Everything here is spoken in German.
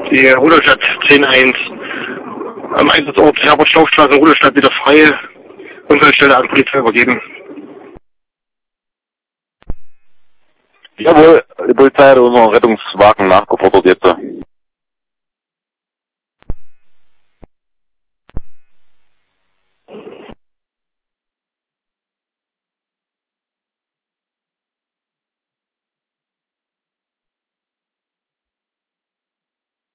Die Rudolstadt 10-1. Am Einsatzort Herbert-Schlauch-Straße, Rudolstadt wieder frei. Unfallstelle an Polizei übergeben. Jawohl, die Polizei hat unseren Rettungswagen nachgefordert jetzt.